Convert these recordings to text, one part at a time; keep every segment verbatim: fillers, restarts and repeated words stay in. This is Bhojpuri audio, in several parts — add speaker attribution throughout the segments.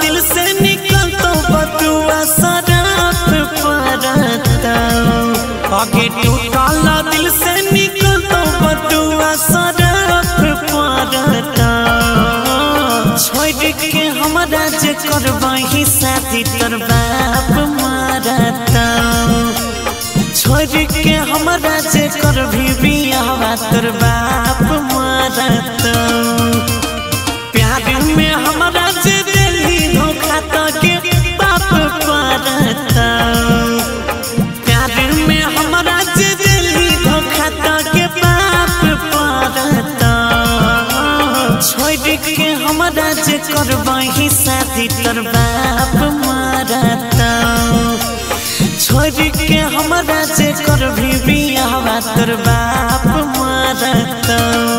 Speaker 1: दिल से निकल तो बटुआ शराब पड़ता आगे टूटल दिल से निकल तो बटुआ शराब पड़ता छोड़ के हमारा जे करबही शादी तोर बाप मारता छोड़ के हमारा जे करभी बियाह तोर बाप मारता प्यार में हमारा जे दिली धोखा तो के बाप पड़ता प्यार में हमारा जे दिली धोखा तो के बाप पड़ता छोड़ के हमारा जे करबही शादी तोर बाप मारता छोड़ के हमारा जे करभी बियाह तोर बाप मारता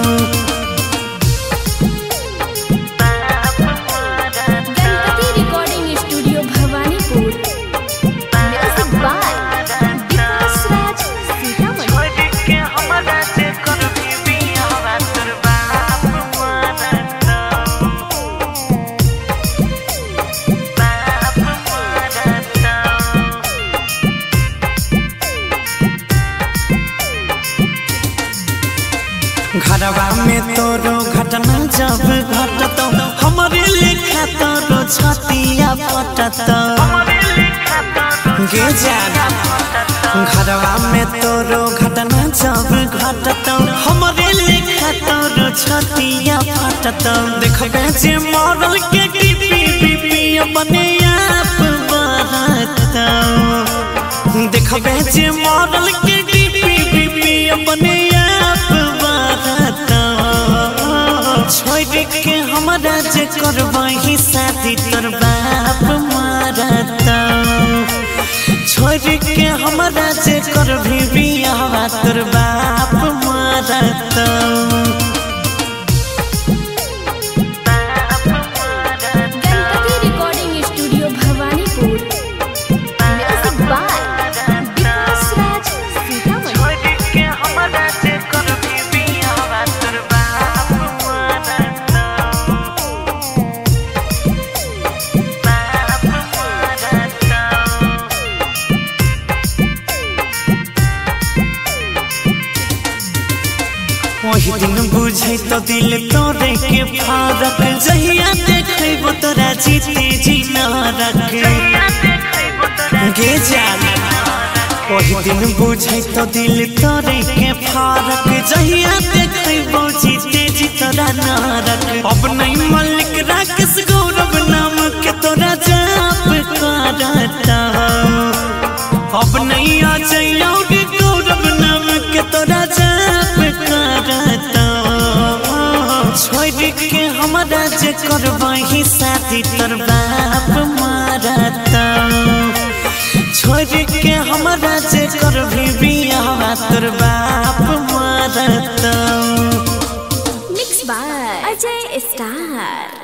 Speaker 1: घरवा में तोरो घटना जब घटत हमारे लेखा तोरो छतिया फटत गे जाना घरवा में तोरो घटना जब घटत हमारे लेखा तोरो छतिया फटत देखबे जे मरल के टीपी बीपी अपने आप बढ़त देखबे जे मरल के टीपी बीपी अपने छोड़ के हमारा जे करबही शादी तोर बाप मारता छोड़ के हमारा जे करभी बियाह तोर बाप मारता वही दिन बुझे तो दिल तोरे के फारक जहिया देखबो तोरा जीते जी नरक गे जाना वही दिन बुझे तो दिल तोरे के फारक जहिया देखबो जीते जी तोरा नरक अब नहीं मलिक राकेश गौरव नाम के तोरा जाप करता अब नहीं आ जाइयो गौरव नाम के तोरा जाप करता छोड़ के हमारा जे करबही शादी तोर बाप मारता छोड़ के हमारा जे करभी बियाह तोर बाप मारता
Speaker 2: मिक्स बाय अजय स्टार।